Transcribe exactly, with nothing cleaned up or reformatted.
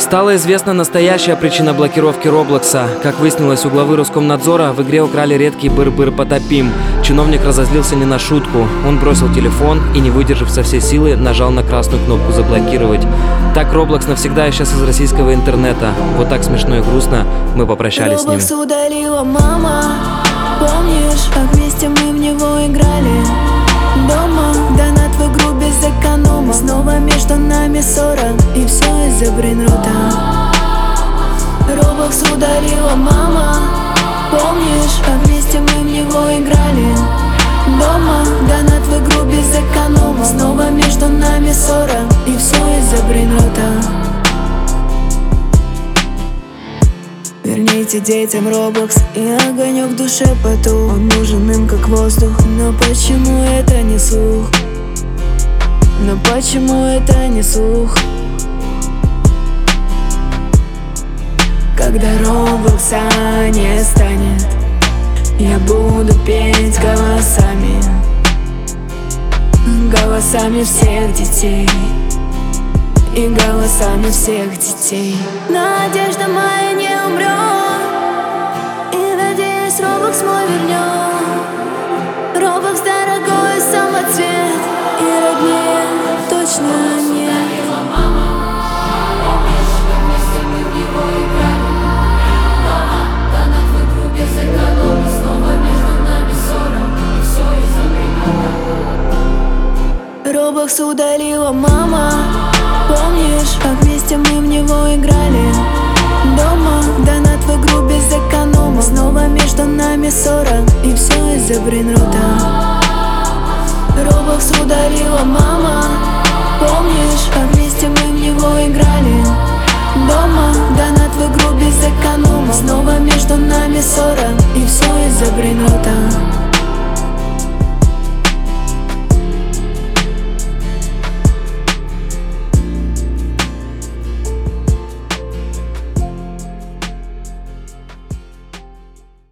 Стала известна настоящая причина блокировки Роблокса. Как выяснилось, у главы Роскомнадзора в игре украли редкий быр-быр потопим. Чиновник разозлился не на шутку. Он бросил телефон и, не выдержав со всей силы, нажал на красную кнопку «Заблокировать». Так Роблокс навсегда исчез из российского интернета. Вот так смешно и грустно мы попрощались с ним. Роблокс удалила мама. Помнишь, как вместе мы в него играли? Дома, донат в игру без эконома. Снова между нами ссора, и все из-за брейнрота. Роблокс удалила мама. Помнишь, как вместе мы в него играли? Дома, донат в игру без эконома. Снова между нами ссора, и все из-за брейнрота. Верните детям Роблокс, и огонек в душе потух. Он нужен им как воздух, но почему это не слух? Но почему это не слух? Когда Роблокса не станет, я буду петь голосами, голосами всех детей и голосами всех детей. Надежда моя не умрет, и надеюсь, Роблокс мой вернет. Роблокс дорогой самоцвет, и роднее точно нет. Роблокс удалила мама. Помнишь, как вместе мы в него играли? Дома, донат в игру без эконома. Снова между нами ссора, и все из-за брейнрота. Роблокс удалила мама. Помнишь, как